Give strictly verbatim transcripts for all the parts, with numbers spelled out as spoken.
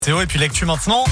Théo, et puis l'actu maintenant.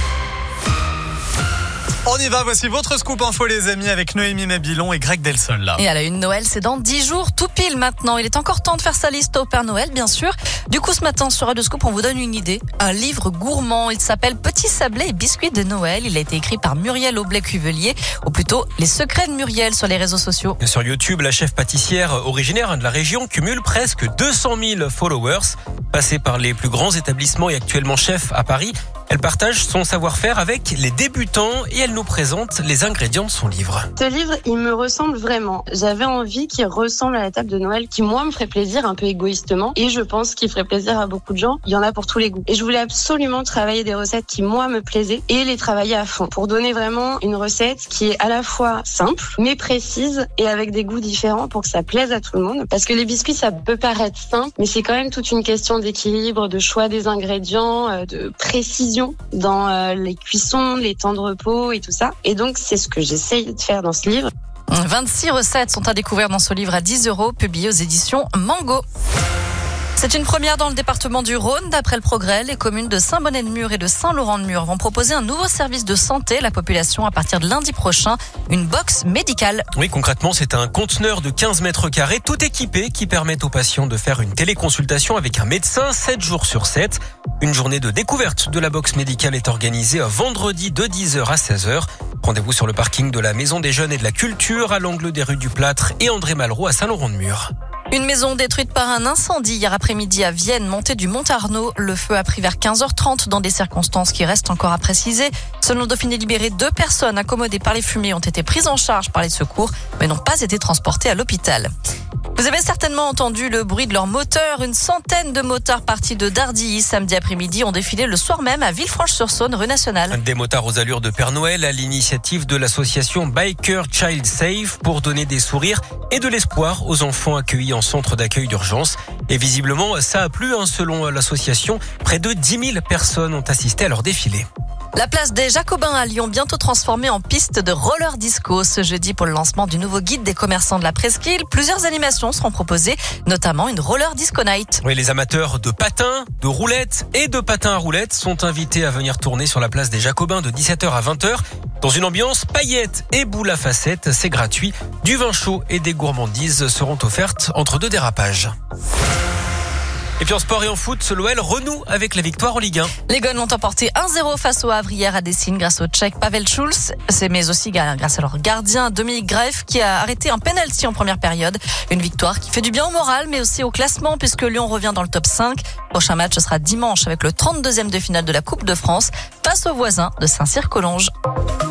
On y va, voici votre scoop info les amis avec Noémie Mabilon et Greg Delsol là. Et à la une, Noël, c'est dans dix jours, tout pile maintenant. Il est encore temps de faire sa liste au Père Noël, bien sûr. Du coup, ce matin, sur Radio Scoop, on vous donne une idée. Un livre gourmand. Il s'appelle Petits sablés et biscuits de Noël. Il a été écrit par Muriel Aublet-Cuvelier, ou plutôt Les secrets de Muriel sur les réseaux sociaux. Et sur YouTube, la chef pâtissière originaire de la région cumule presque deux cent mille followers. Passée par les plus grands établissements et actuellement chef à Paris, elle partage son savoir-faire avec les débutants et elle nous présente les ingrédients de son livre. Ce livre, il me ressemble vraiment. J'avais envie qu'il ressemble à la table de Noël, qui moi me ferait plaisir un peu égoïstement et je pense qu'il ferait plaisir à beaucoup de gens. Il y en a pour tous les goûts. Et je voulais absolument travailler des recettes qui moi me plaisaient et les travailler à fond pour donner vraiment une recette qui est à la fois simple mais précise et avec des goûts différents pour que ça plaise à tout le monde. Parce que les biscuits, ça peut paraître simple, mais c'est quand même toute une question d'équilibre, de choix des ingrédients, de précision dans euh, les cuissons, les temps de repos et tout ça. Et donc, c'est ce que j'essaye de faire dans ce livre. vingt-six recettes sont à découvrir dans ce livre à dix euros, publié aux éditions Mango. C'est une première dans le département du Rhône. D'après le Progrès, les communes de Saint-Bonnet-de-Mur et de Saint-Laurent-de-Mur vont proposer un nouveau service de santé à la population à partir de lundi prochain, une box médicale. Oui, concrètement, c'est un conteneur de quinze mètres carrés, tout équipé, qui permet aux patients de faire une téléconsultation avec un médecin sept jours sur sept. Une journée de découverte de la box médicale est organisée vendredi de dix heures à seize heures. Rendez-vous sur le parking de la Maison des Jeunes et de la Culture à l'angle des rues du Plâtre et André Malraux à Saint-Laurent-de-Mur. Une maison détruite par un incendie hier après-midi à Vienne, montée du Mont-Arnaud. Le feu a pris vers quinze heures trente dans des circonstances qui restent encore à préciser. Selon le Dauphiné Libéré, deux personnes accommodées par les fumées ont été prises en charge par les secours, mais n'ont pas été transportées à l'hôpital. Vous avez certainement entendu le bruit de leur moteur. Une centaine de motards partis de Dardilly samedi après-midi ont défilé le soir même à Villefranche-sur-Saône, rue Nationale. Des motards aux allures de Père Noël à l'initiative de l'association Biker Child Safe pour donner des sourires et de l'espoir aux enfants accueillis en centre d'accueil d'urgence. Et visiblement, ça a plu, hein, selon l'association. Près de dix mille personnes ont assisté à leur défilé. La place des Jacobins à Lyon, bientôt transformée en piste de roller disco ce jeudi pour le lancement du nouveau guide des commerçants de la presqu'île. Plusieurs animations seront proposées, notamment une roller disco night. Oui, les amateurs de patins, de roulettes et de patins à roulettes sont invités à venir tourner sur la place des Jacobins de dix-sept heures à vingt heures. Dans une ambiance paillettes et boule à facettes, c'est gratuit. Du vin chaud et des gourmandises seront offertes entre deux dérapages. Et puis en sport et en foot, l'O L renoue avec la victoire en Ligue un. Les Gones l'ont emporté un zéro face au Havre hier à Dessine grâce au Tchèque Pavel Schulz, mais aussi grâce à leur gardien Dominique Greif qui a arrêté un penalty en première période. Une victoire qui fait du bien au moral mais aussi au classement puisque Lyon revient dans le top cinq. Prochain match sera dimanche avec le trente-deuxième de finale de la Coupe de France face aux voisins de Saint-Cyr-Collonges.